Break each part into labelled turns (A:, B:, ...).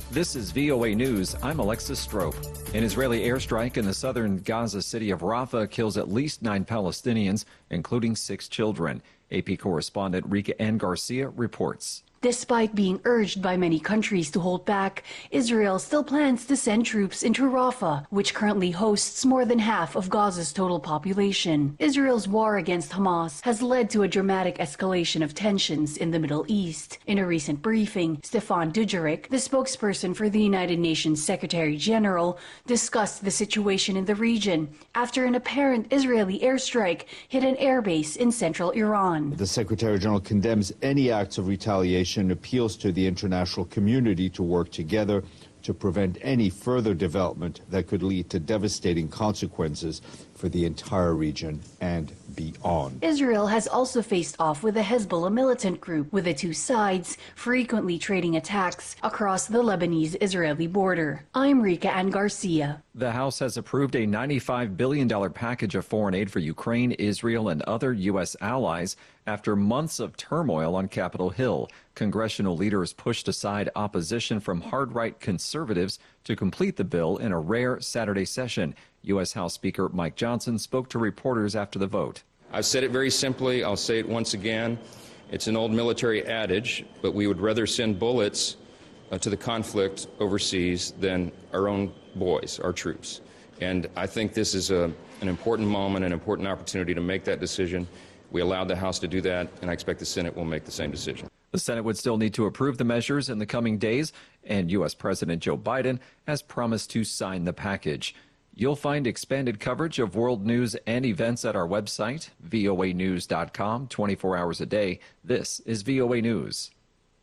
A: This is VOA News. I'm Alexis Strope. An Israeli airstrike in the southern Gaza city of Rafah kills at least 9 Palestinians, including 6 children. AP correspondent Rika Ann Garcia reports.
B: Despite being urged by many countries to hold back, Israel still plans to send troops into Rafah, which currently hosts more than half of Gaza's total population. Israel's war against Hamas has led to a dramatic escalation of tensions in the Middle East. In a recent briefing, Stéphane Dujarric, the spokesperson for the United Nations Secretary General, discussed the situation in the region after an apparent Israeli airstrike hit an airbase in central Iran.
C: The Secretary General condemns any acts of retaliation and appeals to the international community to work together to prevent any further development that could lead to devastating consequences for the entire region and beyond.
B: Israel has also faced off with the Hezbollah militant group, with the two sides frequently trading attacks across the Lebanese-Israeli border. I'm Rika Ann Garcia.
A: The House has approved a $95 billion package of foreign aid for Ukraine, Israel, and other U.S. allies after months of turmoil on Capitol Hill. Congressional leaders pushed aside opposition from hard-right conservatives to complete the bill in a rare Saturday session. U.S. House Speaker Mike Johnson spoke to reporters after the vote.
D: I've said it very simply. I'll say it once again. It's an old military adage, but we would rather send bullets to the conflict overseas than our own boys, our troops. And I think this is an important moment, an important opportunity to make that decision. We allowed the House to do that, and I expect the Senate will make the same decision.
A: The Senate would still need to approve the measures in the coming days, and U.S. President Joe Biden has promised to sign the package. You'll find expanded coverage of world news and events at our website, voanews.com, 24 hours a day. This is VOA News.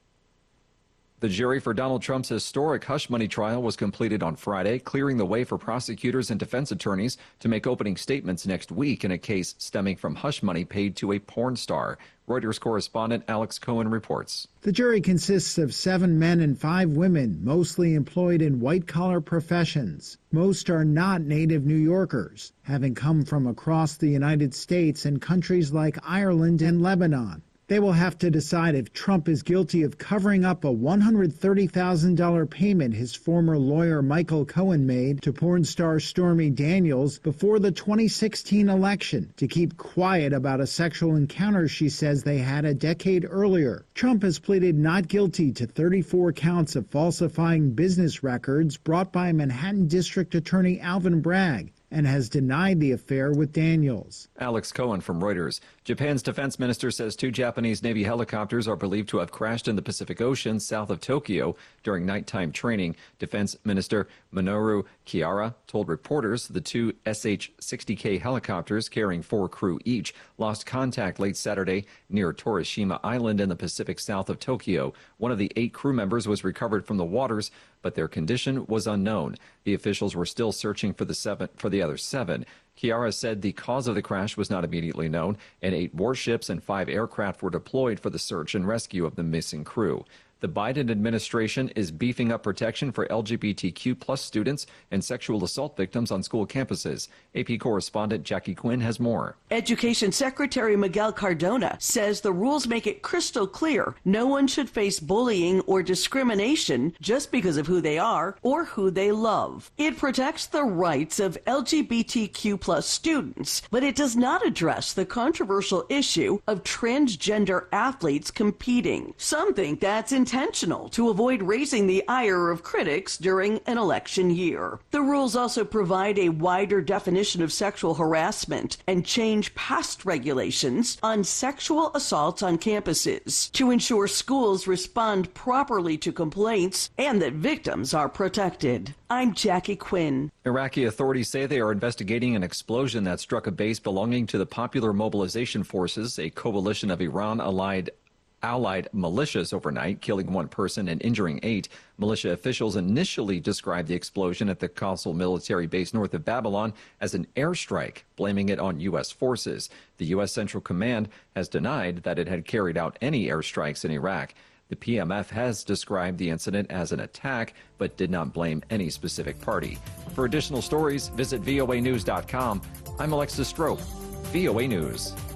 A: The jury for Donald Trump's historic hush money trial was completed on Friday, clearing the way for prosecutors and defense attorneys to make opening statements next week in a case stemming from hush money paid to a porn star. Reuters correspondent Alex Cohen reports.
E: The jury consists of 7 men and 5 women, mostly employed in white-collar professions. Most are not native New Yorkers, having come from across the United States and countries like Ireland and Lebanon. They will have to decide if Trump is guilty of covering up a $130,000 payment his former lawyer Michael Cohen made to porn star Stormy Daniels before the 2016 election to keep quiet about a sexual encounter she says they had a decade earlier. Trump has pleaded not guilty to 34 counts of falsifying business records brought by Manhattan District Attorney Alvin Bragg, and has denied the affair with Daniels.
A: Alex Cohen from Reuters. Japan's defense minister says 2 Japanese Navy helicopters are believed to have crashed in the Pacific Ocean south of Tokyo during nighttime training. Defense Minister Minoru Kihara told reporters the 2 SH-60K helicopters carrying 4 crew each lost contact late Saturday near Torishima Island in the Pacific south of Tokyo. One of the 8 crew members was recovered from the waters, but their condition was unknown. The officials were still searching for the other 7. Kihara said the cause of the crash was not immediately known, and 8 warships and 5 aircraft were deployed for the search and rescue of the missing crew. The Biden administration is beefing up protection for LGBTQ+ students and sexual assault victims on school campuses. AP correspondent Jackie Quinn has more.
F: Education Secretary Miguel Cardona says the rules make it crystal clear no one should face bullying or discrimination just because of who they are or who they love. It protects the rights of LGBTQ+ students, but it does not address the controversial issue of transgender athletes competing. Some think that's intentional to avoid raising the ire of critics during an election year. The rules also provide a wider definition of sexual harassment and change past regulations on sexual assaults on campuses to ensure schools respond properly to complaints and that victims are protected. I'm Jackie Quinn.
A: Iraqi authorities say they are investigating an explosion that struck a base belonging to the Popular Mobilization Forces, a coalition of Iran-allied militias overnight, killing 1 person and injuring 8. Militia officials initially described the explosion at the Qasl military base north of Babylon as an airstrike, blaming it on U.S. forces. The U.S. Central Command has denied that it had carried out any airstrikes in Iraq. The PMF has described the incident as an attack, but did not blame any specific party. For additional stories, visit voanews.com. I'm Alexis Strope, VOA News.